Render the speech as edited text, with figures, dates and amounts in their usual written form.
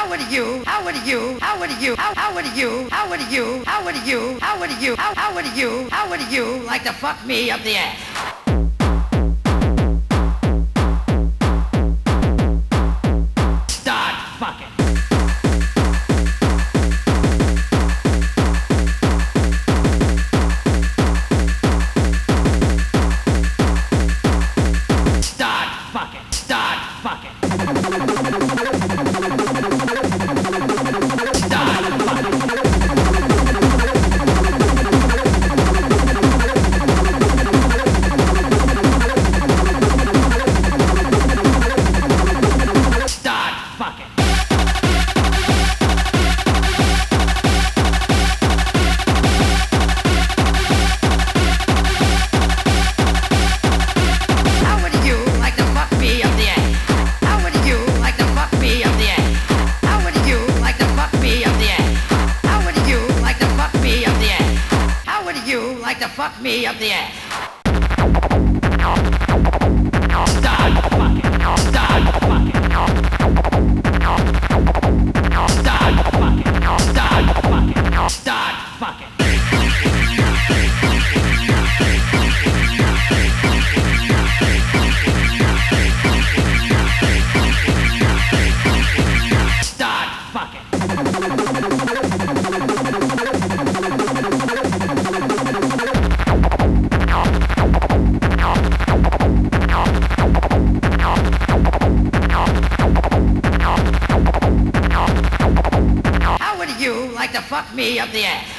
how would you, how would you, how would you, how would you, how would you, how would you, how would you, how would you, how would you like to fuck me up the ass? Start fucking. Start fucking. Start fucking. Like to fuck me up the ass. Start fucking. Start fucking. Start fucking. Start fucking. Start fucking. Start fucking. Like to fuck me up the ass.